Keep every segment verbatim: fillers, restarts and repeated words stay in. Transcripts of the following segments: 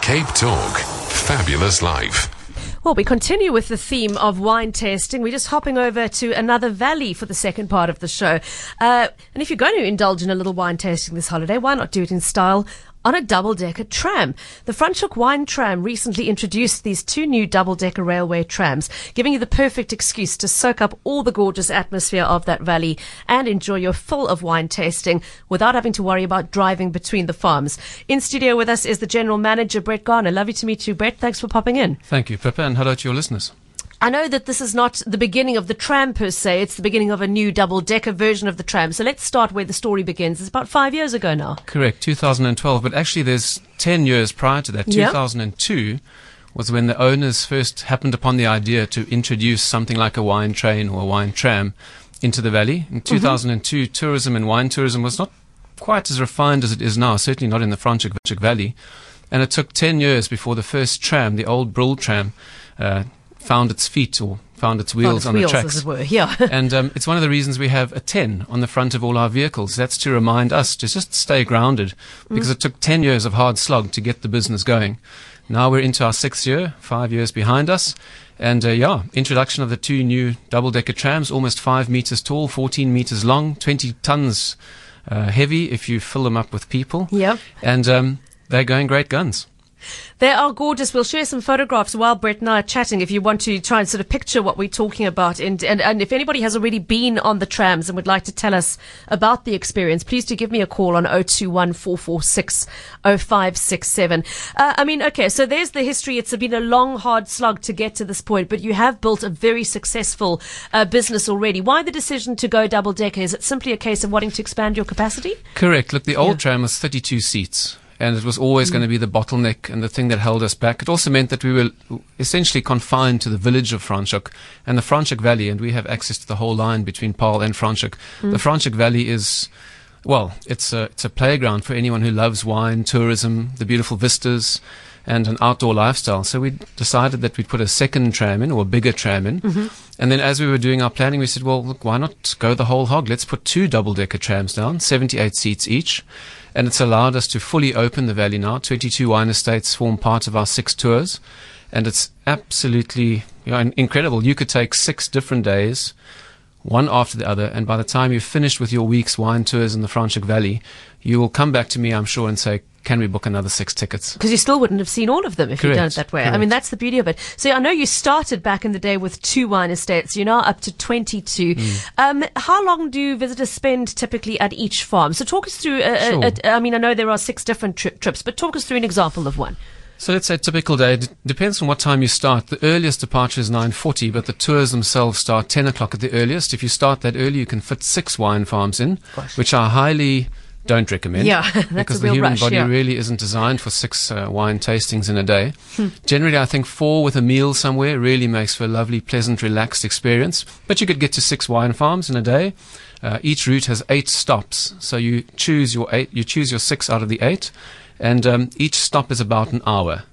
Cape Talk, fabulous life. Well, we continue with the theme of wine tasting. We're just hopping over to another valley for the second part of the show. Uh, and if you're going to indulge in a little wine tasting this holiday, why not do it in style on a double-decker tram? The Franschhoek Wine Tram recently introduced these two new double-decker railway trams, giving you the perfect excuse to soak up all the gorgeous atmosphere of that valley and enjoy your fill of wine tasting without having to worry about driving between the farms. In studio with us is the General Manager, Brett Garner. Lovely to meet you, Brett. Thanks for popping in. Thank you, Pippa, and hello to your listeners. I know that this is not the beginning of the tram per se. It's the beginning of a new double-decker version of the tram. So let's start where the story begins. It's about five years ago now. Correct, two thousand twelve. But actually there's ten years prior to that. Yep. two thousand two was when the owners first happened upon the idea to introduce something like a wine train or a wine tram into the valley. In two thousand two, mm-hmm. tourism and wine tourism was not quite as refined as it is now, certainly not in the Franschhoek Valley. And it took ten years before the first tram, the old Brill tram, uh, found its feet or found its wheels found its on wheels, the tracks. As it were. Yeah. And um, it's one of the reasons we have a ten on the front of all our vehicles. That's to remind us to just stay grounded, because mm. it took ten years of hard slog to get the business going. Now we're into our sixth year, five years behind us. And uh, yeah, introduction of the two new double-decker trams, almost five meters tall, fourteen meters long, twenty tons uh, heavy if you fill them up with people. Yep. And um, they're going great guns. They are gorgeous. We'll share some photographs while Brett and I are chatting if you want to try and sort of picture what we're talking about. And, and, and if anybody has already been on the trams and would like to tell us about the experience, please do give me a call on oh two one, four four six, oh five six seven. Uh, I mean, okay, so there's the history. It's been a long, hard slog to get to this point, but you have built a very successful uh, business already. Why the decision to go double-decker? Is it simply a case of wanting to expand your capacity? Correct. Look, the old Yeah. tram was thirty-two seats. And it was always mm. going to be the bottleneck and the thing that held us back. It also meant that we were essentially confined to the village of Franschhoek and the Franschhoek Valley, and we have access to the whole line between Paarl and Franschhoek. Mm. The Franschhoek Valley is, well, it's a, it's a playground for anyone who loves wine, tourism, the beautiful vistas, and an outdoor lifestyle. So we decided that we'd put a second tram in, or a bigger tram in. Mm-hmm. And then as we were doing our planning, we said, well, look, why not go the whole hog? Let's put two double-decker trams down, seventy-eight seats each. And it's allowed us to fully open the valley now. twenty-two wine estates form part of our six tours. And it's absolutely you know, incredible. You could take six different days, one after the other, and by the time you've finished with your week's wine tours in the Franschhoek Valley, you will come back to me, I'm sure, and say, can we book another six tickets? Because you still wouldn't have seen all of them if Correct. you'd done it that way. Correct. I mean, that's the beauty of it. So I know you started back in the day with two wine estates. You're now up to twenty-two. Mm. Um, how long do visitors spend typically at each farm? So talk us through, a, Sure. a, a, I mean, I know there are six different tri- trips, but talk us through an example of one. So let's say a typical day. It depends on what time you start. The earliest departure is nine forty, but the tours themselves start ten o'clock at the earliest. If you start that early, you can fit six wine farms in, Gosh. which I highly don't recommend. Yeah, that's because a the real human rush, body yeah. really isn't designed for six uh, wine tastings in a day. Hmm. Generally, I think four with a meal somewhere really makes for a lovely, pleasant, relaxed experience. But you could get to six wine farms in a day. Uh, each route has eight stops, so you choose your eight. You choose your six out of the eight, and um, each stop is about an hour.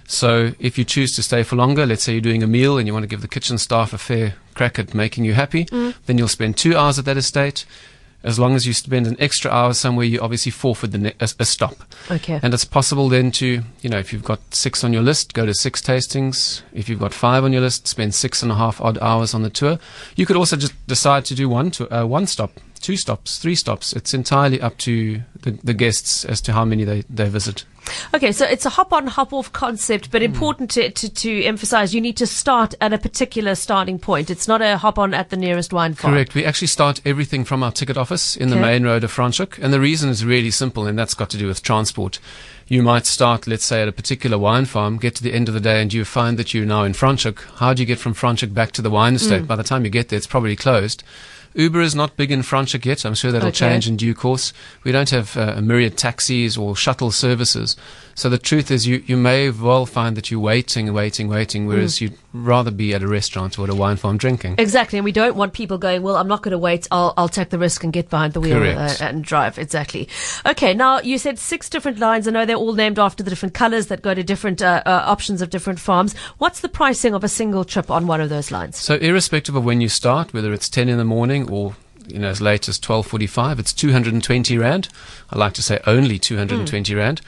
So if you choose to stay for longer, let's say you're doing a meal and you want to give the kitchen staff a fair crack at making you happy, mm. then you'll spend two hours at that estate. As long as you spend an extra hour somewhere, you obviously forfeit the ne- a, a stop. Okay. And it's possible then to, you know, if you've got six on your list, go to six tastings. If you've got five on your list, spend six and a half odd hours on the tour. You could also just decide to do one to uh, one stop, two stops, three stops. It's entirely up to the, the guests as to how many they, they visit. Okay, so it's a hop-on, hop-off concept, but important to, to, to emphasize you need to start at a particular starting point. It's not a hop-on at the nearest wine farm. Correct. We actually start everything from our ticket office in Okay. the main road of Franschhoek, and the reason is really simple, and that's got to do with transport. You might start, let's say, at a particular wine farm, get to the end of the day, and you find that you're now in Franschhoek. How do you get from Franschhoek back to the wine estate? Mm. By the time you get there, it's probably closed. Uber is not big in Franschhoek yet. I'm sure that'll Okay. change in due course. We don't have uh, a myriad taxis or shuttle services. So the truth is you, you may well find that you're waiting, waiting, waiting, whereas mm. you'd rather be at a restaurant or at a wine farm drinking. Exactly, and we don't want people going, well, I'm not going to wait, I'll I'll take the risk and get behind the wheel uh, Correct. and drive. Exactly. Okay, now you said six different lines. I know they're all named after the different colours that go to different uh, uh, options of different farms. What's the pricing of a single trip on one of those lines? So irrespective of when you start, whether it's ten in the morning or you know, as late as twelve forty-five, it's two hundred twenty rand. I like to say only two hundred twenty mm. rand.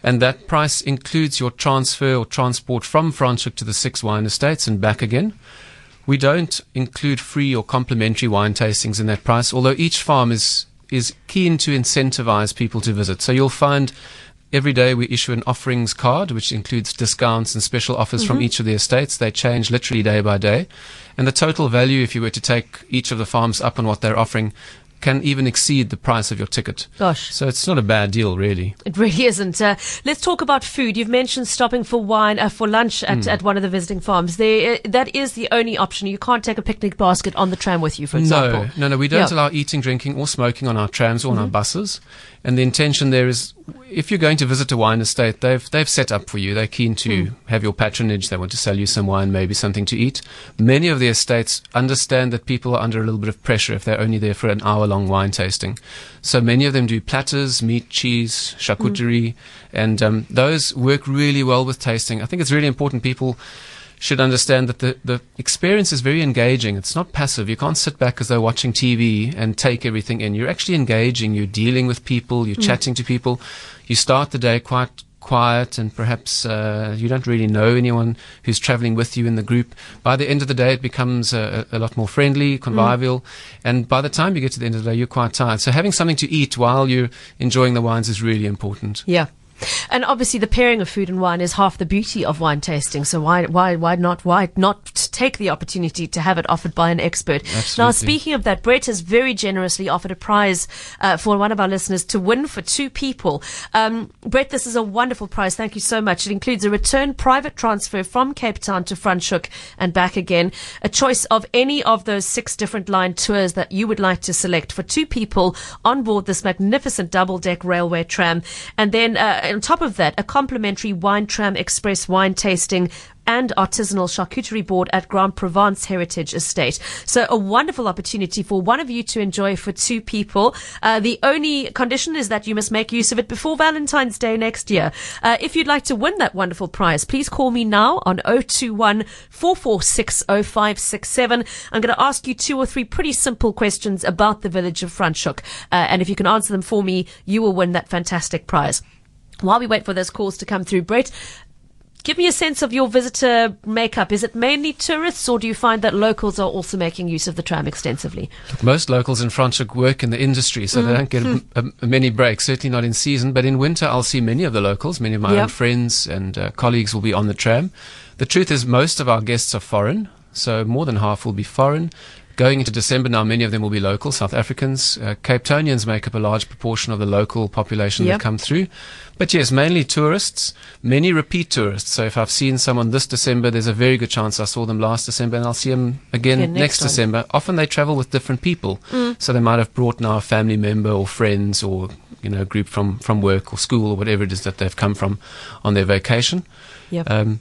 And that price includes your transfer or transport from Franschhoek to the six wine estates and back again. We don't include free or complimentary wine tastings in that price, although each farm is is keen to incentivize people to visit. So you'll find every day we issue an offerings card, which includes discounts and special offers mm-hmm. from each of the estates. They change literally day by day. And the total value, if you were to take each of the farms up on what they're offering, can even exceed the price of your ticket. Gosh. So it's not a bad deal, really. It really isn't. Uh, let's talk about food. You've mentioned stopping for wine, uh, for lunch at, mm. at one of the visiting farms. There, uh, that is the only option. You can't take a picnic basket on the tram with you, for example. No, no, no. We don't yeah. allow eating, drinking or smoking on our trams or on mm-hmm. our buses. And the intention there is, if you're going to visit a wine estate, they've they've set up for you. They're keen to mm. have your patronage. They want to sell you some wine, maybe something to eat. Many of the estates understand that people are under a little bit of pressure if they're only there for an hour-long wine tasting. So many of them do platters, meat, cheese, charcuterie, mm. and um, those work really well with tasting. I think it's really important people should understand that the, the experience is very engaging. It's not passive. You can't sit back as though watching T V and take everything in. You're actually engaging. You're dealing with people. You're mm. chatting to people. You start the day quite quiet and perhaps uh, you don't really know anyone who's traveling with you in the group. By the end of the day, it becomes a, a lot more friendly, convivial. Mm. And by the time you get to the end of the day, you're quite tired. So having something to eat while you're enjoying the wines is really important. Yeah. And obviously the pairing of food and wine is half the beauty of wine tasting. So why why why not why not take the opportunity to have it offered by an expert? Absolutely. Now, speaking of that, Brett has very generously offered a prize uh, for one of our listeners to win for two people. Um, Brett, this is a wonderful prize. Thank you so much. It includes a return private transfer from Cape Town to Franschhoek and back again, a choice of any of those six different line tours that you would like to select for two people on board this magnificent double-deck railway tram, and then uh, on top of that, a complimentary Wine Tram Express wine tasting and artisanal charcuterie board at Grand Provence Heritage Estate. So a wonderful opportunity for one of you to enjoy for two people. Uh, the only condition is that you must make use of it before Valentine's Day next year. Uh, if you'd like to win that wonderful prize, please call me now on zero two one, four four six, zero five six seven. I'm going to ask you two or three pretty simple questions about the village of Franschhoek. Uh, and if you can answer them for me, you will win that fantastic prize. While we wait for those calls to come through, Brett, give me a sense of your visitor makeup. Is it mainly tourists, or do you find that locals are also making use of the tram extensively? Most locals in Franschhoek work in the industry, so mm. they don't get a, a, many breaks, certainly not in season. But in winter, I'll see many of the locals. Many of my yep. own friends and uh, colleagues will be on the tram. The truth is, most of our guests are foreign, so more than half will be foreign. Going into December now, many of them will be local, South Africans. Uh, Cape Townians make up a large proportion of the local population yep. that come through. But yes, mainly tourists, many repeat tourists. So if I've seen someone this December, there's a very good chance I saw them last December and I'll see them again yeah, next, next December. Often they travel with different people. Mm. So they might have brought now a family member or friends or, you know, a group from, from work or school or whatever it is that they've come from on their vacation. Yep. Um,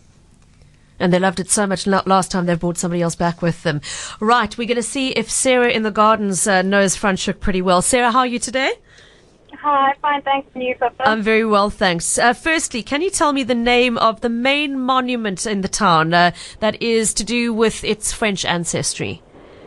And they loved it so much last time they brought somebody else back with them. Right, we're going to see if Sarah in the Gardens uh, knows Franschhoek pretty well. Sarah, how are you today? Hi, fine, thanks. And you, Papa? I'm very well, thanks. Uh, firstly, can you tell me the name of the main monument in the town uh, that is to do with its French ancestry?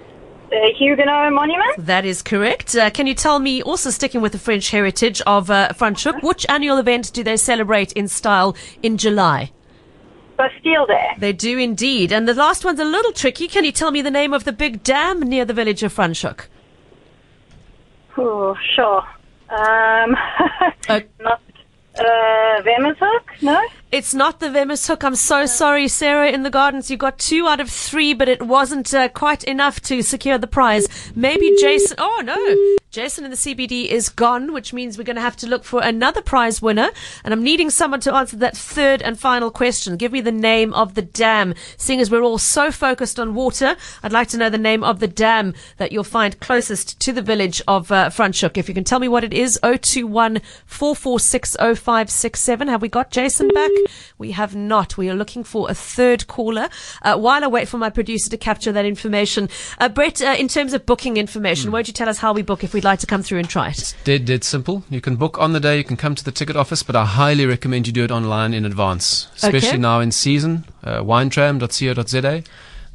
The Huguenot Monument? That is correct. Uh, can you tell me, also sticking with the French heritage of uh, Franschhoek, which annual event do they celebrate in style in July? Bastille Day. They do indeed. And the last one's a little tricky. Can you tell me the name of the big dam near the village of Franschhoek? Oh, sure. Um, uh, not uh, Wemmershoek, no? It's not the Wemmershoek. I'm so sorry, Sarah in the Gardens. You got two out of three, but it wasn't uh, quite enough to secure the prize. Maybe Jason... Oh, no. Jason in the C B D is gone, which means we're going to have to look for another prize winner. And I'm needing someone to answer that third and final question. Give me the name of the dam. Seeing as we're all so focused on water, I'd like to know the name of the dam that you'll find closest to the village of uh, Franschhoek. If you can tell me what it is, zero two one, four four six, zero five six seven. Have we got Jason back? We have not. We are looking for a third caller. Uh, while I wait for my producer to capture that information, uh, Brett, uh, in terms of booking information, mm. won't you tell us how we book if we'd like to come through and try it? It's dead, dead simple. You can book on the day. You can come to the ticket office, but I highly recommend you do it online in advance, especially okay. now in season. Uh, winetram dot co dot za.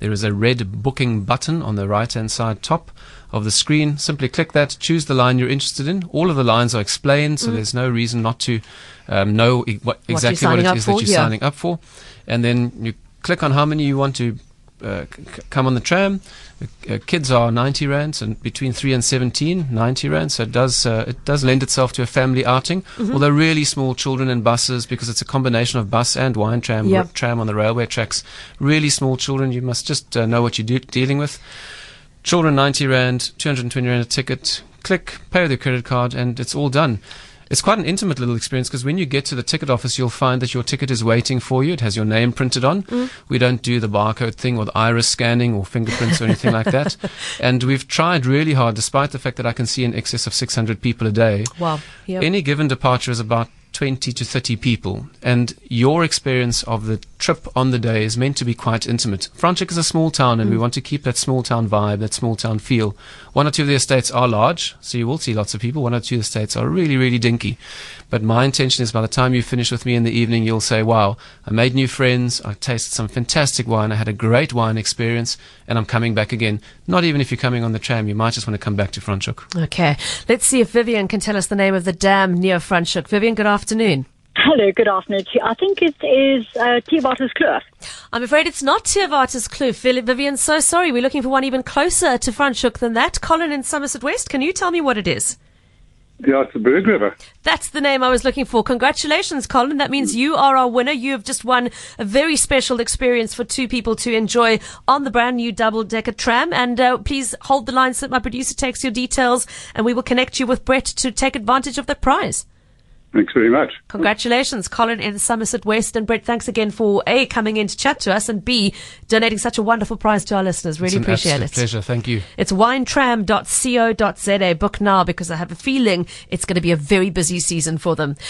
There is a red booking button on the right-hand side top of the screen. Simply click that, choose the line you're interested in. All of the lines are explained, so mm. there's no reason not to um, know e- what, exactly what, what it is for, that you're yeah. signing up for. And then you click on how many you want to uh, c- come on the tram. Uh, kids are ninety rands, and between three and seventeen, ninety rands. So it does uh, it does lend itself to a family outing. Mm-hmm. Although really small children in buses, because it's a combination of bus and wine tram, yep. r- tram on the railway tracks. Really small children, you must just uh, know what you're de- dealing with. Children, ninety rand, two hundred twenty rand a ticket. Click, pay with your credit card, and it's all done. It's quite an intimate little experience, because when you get to the ticket office, you'll find that your ticket is waiting for you. It has your name printed on. Mm. We don't do the barcode thing or the iris scanning or fingerprints or anything like that. And we've tried really hard, despite the fact that I can see in excess of six hundred people a day. Wow. Yep. Any given departure is about twenty to thirty people, and your experience of the trip on the day is meant to be quite intimate. Franschhoek is a small town, and mm. we want to keep that small town vibe, that small town feel. One or two of the estates are large, so you will see lots of people. One or two of the estates are really, really dinky. But my intention is, by the time you finish with me in the evening, you'll say, wow, I made new friends, I tasted some fantastic wine, I had a great wine experience, and I'm coming back again. Not even if you're coming on the tram, you might just want to come back to Franschhoek. Okay, let's see if Vivian can tell us the name of the dam near Franschhoek. Vivian, good afternoon. Hello, good afternoon to you. I think it is uh, Theewaterskloof. I'm afraid it's not Theewaterskloof. Vivian, so sorry. We're looking for one even closer to Franschhoek than that. Colin in Somerset West, can you tell me what it is? Yeah, it's the Berg River. That's the name I was looking for. Congratulations, Colin. That means you are our winner. You have just won a very special experience for two people to enjoy on the brand new double-decker tram. And uh, please hold the line so that my producer takes your details, and we will connect you with Brett to take advantage of that prize. Thanks very much. Congratulations, Colin in Somerset West. And Brett, thanks again for A, coming in to chat to us, and B, donating such a wonderful prize to our listeners. Really It's appreciate an it. absolute pleasure. Thank you. It's winetram dot co dot za. Book now, because I have a feeling it's going to be a very busy season for them.